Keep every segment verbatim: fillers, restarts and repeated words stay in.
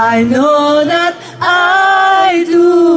I know that I do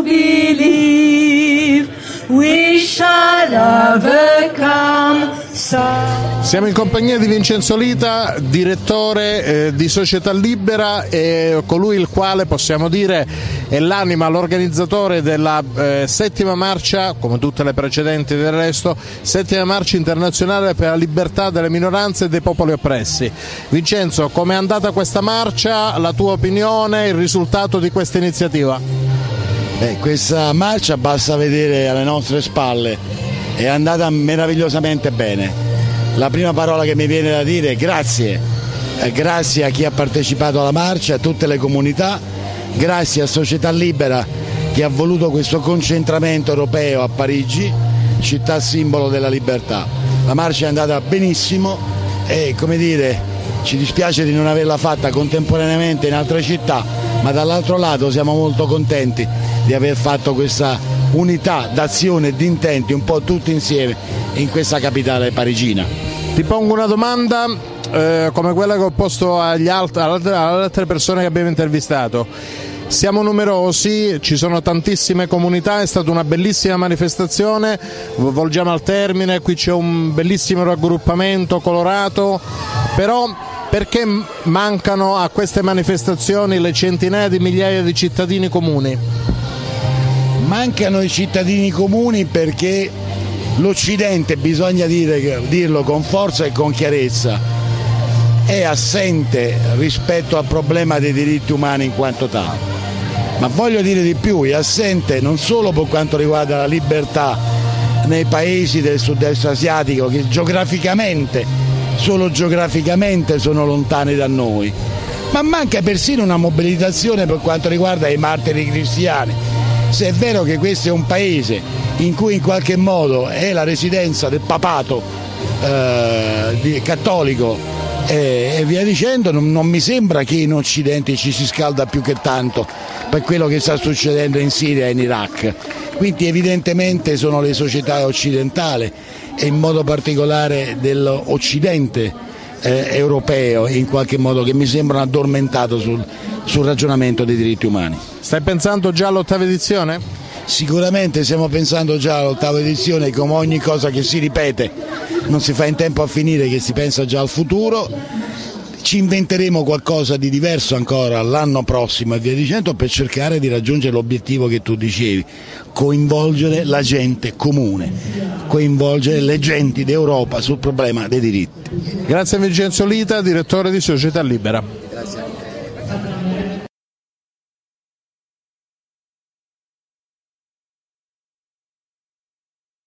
believe we shall overcome. Siamo in compagnia di Vincenzo Lita, direttore eh, di Società Libera, e colui il quale possiamo dire è l'anima, l'organizzatore della eh, settima marcia, come tutte le precedenti del resto, settima marcia internazionale per la libertà delle minoranze e dei popoli oppressi. Vincenzo, com'è andata questa marcia? La tua opinione, il risultato di questa iniziativa? Beh, questa marcia, basta vedere alle nostre spalle, è andata meravigliosamente bene. La prima parola che mi viene da dire è grazie, eh, grazie a chi ha partecipato alla marcia, a tutte le comunità, grazie a Società Libera che ha voluto questo concentramento europeo a Parigi, città simbolo della libertà. La marcia è andata benissimo e, come dire, ci dispiace di non averla fatta contemporaneamente in altre città, ma dall'altro lato siamo molto contenti di aver fatto questa unità d'azione e di intenti un po' tutti insieme in questa capitale parigina. Ti pongo una domanda eh, come quella che ho posto agli alt- alle altre persone che abbiamo intervistato. Siamo numerosi, ci sono tantissime comunità, è stata una bellissima manifestazione, volgiamo al termine, qui c'è un bellissimo raggruppamento colorato, però perché mancano a queste manifestazioni le centinaia di migliaia di cittadini comuni? Mancano i cittadini comuni perché l'Occidente, bisogna dire, dirlo con forza e con chiarezza, è assente rispetto al problema dei diritti umani in quanto tale. Ma voglio dire di più, è assente non solo per quanto riguarda la libertà nei paesi del sud-est asiatico, che geograficamente, solo geograficamente sono lontani da noi, ma manca persino una mobilitazione per quanto riguarda i martiri cristiani. Se è vero che questo è un paese in cui in qualche modo è la residenza del papato eh, di, cattolico e, e via dicendo, non, non mi sembra che in Occidente ci si scalda più che tanto per quello che sta succedendo in Siria e in Iraq. Quindi evidentemente sono le società occidentali e in modo particolare dell'Occidente eh, europeo in qualche modo che mi sembrano addormentato sul, sul ragionamento dei diritti umani. Stai pensando già all'ottava edizione? Sicuramente stiamo pensando già all'ottava edizione, come ogni cosa che si ripete non si fa in tempo a finire, che si pensa già al futuro. Ci inventeremo qualcosa di diverso ancora l'anno prossimo e via dicendo per cercare di raggiungere l'obiettivo che tu dicevi, coinvolgere la gente comune, coinvolgere le genti d'Europa sul problema dei diritti. Grazie a Vincenzo Lita, direttore di Società Libera.